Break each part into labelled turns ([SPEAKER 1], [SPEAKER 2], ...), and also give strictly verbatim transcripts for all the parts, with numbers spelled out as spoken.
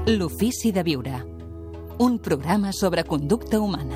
[SPEAKER 1] L'ofici de viure. Un programa sobre conducta humana.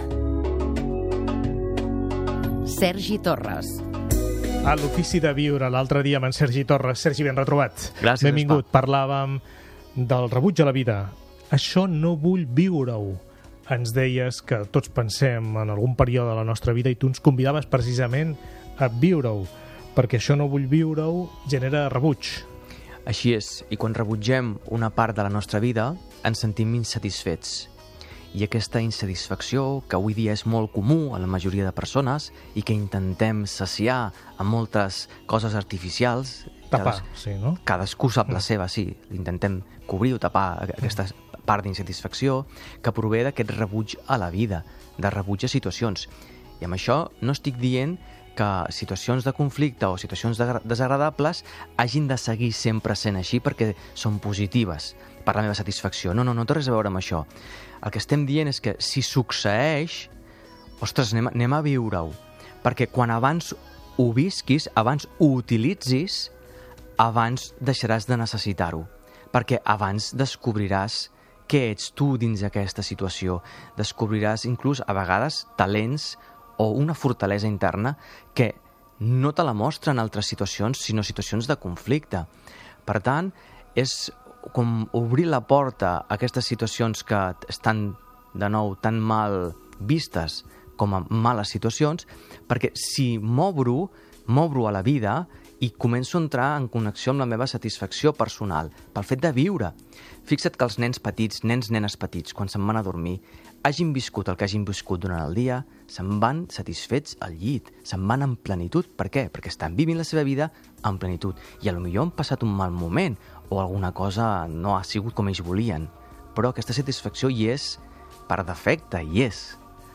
[SPEAKER 1] Sergi Torres.
[SPEAKER 2] A l'ofici de viure, l'altre dia amb en Sergi Torres. Sergi, ben retrobat.
[SPEAKER 3] Gràcies,
[SPEAKER 2] benvingut. Parlàvem del rebuig a la vida. Això no vull viure-ho. Ens deies que tots pensem en algun període de la nostra vida i tu ens convidaves precisament a viure-ho, perquè això no vull viure-ho genera rebuig.
[SPEAKER 3] Així és, i quan rebutgem una part de la nostra vida ens sentim insatisfets. I aquesta insatisfacció, que avui dia és molt comú a la majoria de persones i que intentem saciar amb moltes coses artificials...
[SPEAKER 2] Tapar, sí, no?
[SPEAKER 3] Cadascú sap la seva, sí. Intentem cobrir o tapar aquesta part d'insatisfacció que prové d'aquest rebuig a la vida, de rebuig a situacions. I amb això no estic dient que situacions de conflicte o situacions desagradables hagin de seguir sempre sent així perquè són positives per la meva satisfacció. No, no, no té res a veure amb això. El que estem dient és que si succeeix, ostres, anem, anem a viure-ho. Perquè quan abans ho visquis, abans ho utilitzis, abans deixaràs de necessitar-ho. Perquè abans descobriràs què ets tu dins d'aquesta situació. Descobriràs inclús, a vegades, talents o una fortalesa interna que no te la mostra en altres situacions, sinó situacions de conflicte. Per tant, és com obrir la porta a aquestes situacions que estan, de nou, tan mal vistes com a males situacions, perquè si m'obro, m'obro a la vida i començo a entrar en connexió amb la meva satisfacció personal, pel fet de viure. Fixa't que els nens petits, nens, nenes petits, quan se'n van a dormir, hagin viscut el que hagin viscut durant el dia, se'n van satisfets al llit, se'n van en plenitud. Per què? Perquè estan vivint la seva vida en plenitud. I potser han passat un mal moment o alguna cosa no ha sigut com ells volien. Però aquesta satisfacció hi és per defecte, hi és.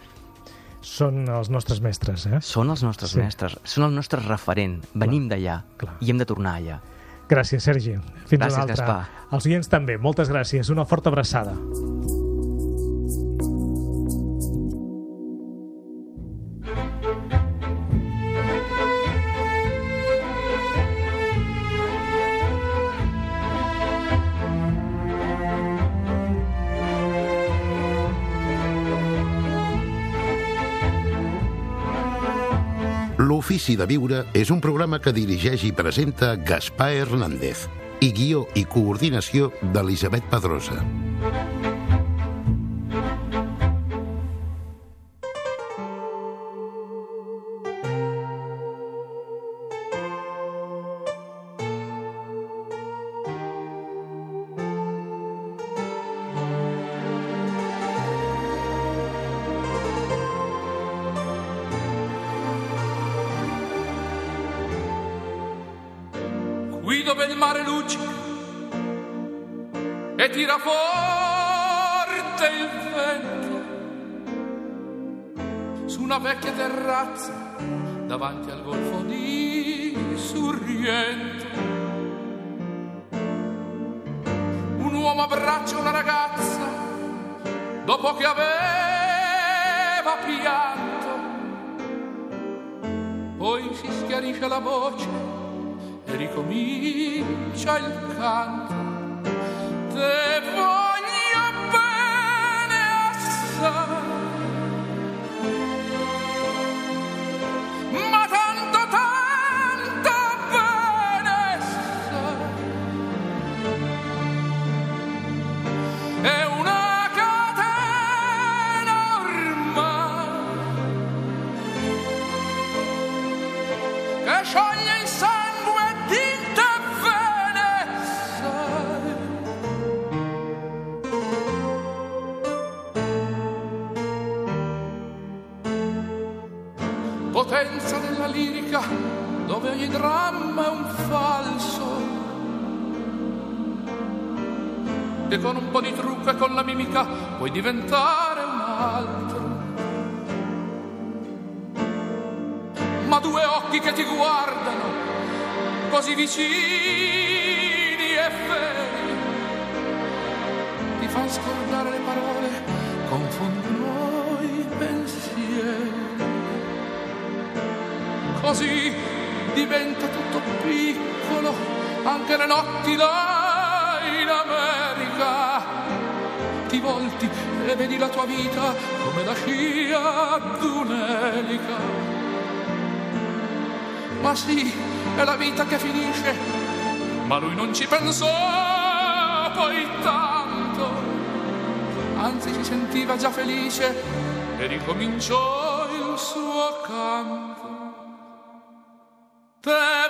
[SPEAKER 2] Són els nostres mestres, eh?
[SPEAKER 3] Són els nostres sí. mestres, són el nostre referent. Venim d'allà i hem de tornar allà.
[SPEAKER 2] Gràcies, Sergi. Fins
[SPEAKER 3] gràcies,
[SPEAKER 2] una altra.
[SPEAKER 3] Gaspar.
[SPEAKER 2] Els oients també. Moltes gràcies. Una forta abraçada.
[SPEAKER 4] L'Ofici de Viure és un programa que dirigeix i presenta Gaspar Hernández i guió i coordinació d'Elisabet Pedrosa.
[SPEAKER 5] Qui dove il mare luccica e tira forte il vento, su una vecchia terrazza davanti al golfo di Sorrento, un uomo abbraccia una ragazza dopo che aveva pianto, poi si schiarisce la voce e ricomincia il canto. Te voglio bene assai, ma tanto, tanto bene sai. È una catena ormai che scioglie il sangue potenza della lirica, dove ogni dramma è un falso, che con un po' di trucco e con la mimica puoi diventare un altro. Ma due occhi che ti guardano, così vicini e veri, ti fanno scordare le parole, confondono i pensieri. Così diventa tutto piccolo, anche le notti là in America. e vedi la tua vita come la scia d'un'elica. Ma sì, è la vita che finisce, ma lui non ci pensò poi tanto, anzi si sentiva già felice e ricominciò il suo canto. Te